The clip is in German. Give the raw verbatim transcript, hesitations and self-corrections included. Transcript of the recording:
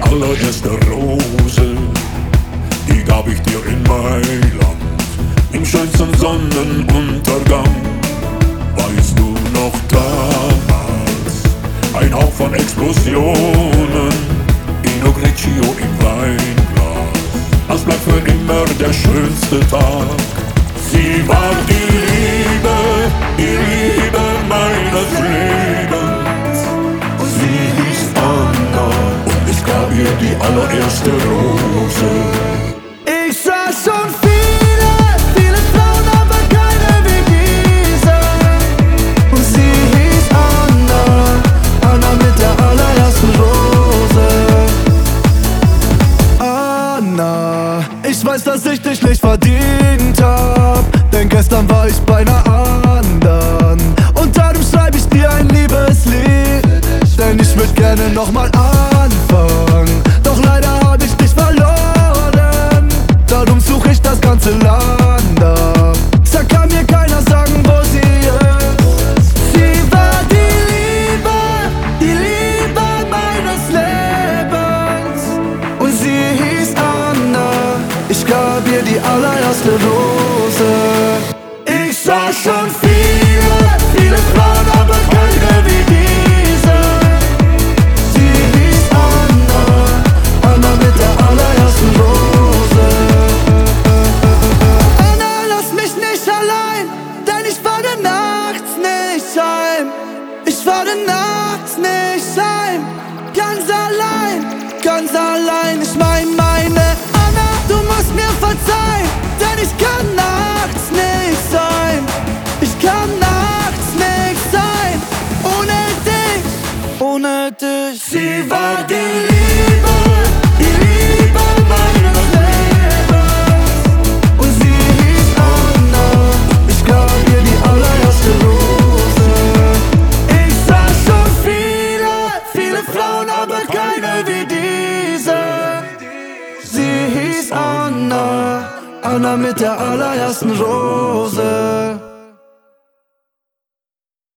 allererste Rose, die gab ich dir in Mailand, im schönsten Sonnenuntergang. Weißt du noch damals, ein Hauch von Explosionen, Pinot Grigio im Weinglas, das bleibt für immer der schönste Tag. Sie war die Liebe, die Liebe meines Lebens. Sie hieß Anna und ich gab ihr die allererste Rose. Ich sah schon viele, viele Frauen, aber keine wie diese. Und sie hieß Anna, Anna mit der allerersten Rose. Anna, ich weiß, dass ich dich nicht verdient hab, denn gestern war ich bei einer anderen. Und darum schreib ich dir ein Liebeslied, denn ich würd gerne nochmal anfangen. Doch leider hab ich dich verloren, darum such ich das ganze Land ab. Sag, kann mir keiner sagen, wo sie ist. Sie war die Liebe, die Liebe meines Lebens. Und sie hieß Anna, ich gab ihr die allererste Rose. Ich sah schon viele, viele Frauen, aber keine wie diese. Sie hieß Anna, Anna mit der allerersten Rose. Anna, lass mich nicht allein, denn ich fahre nachts nicht heim. Ich fahre nachts nicht heim, ganz allein, ganz allein. Ich mein, meine Anna, du musst mir verzeihen, denn ich kann nachts nicht sein. Ich kann nachts nicht sein, ohne dich, ohne dich. Sie war die Liebe, die Liebe meines Lebens. Und sie hieß Anna, ich gab ihr die allererste Rose. Ich sah schon viele, viele Frauen, aber keine wie diese. Sie hieß Anna, Anna mit der allerersten Rose.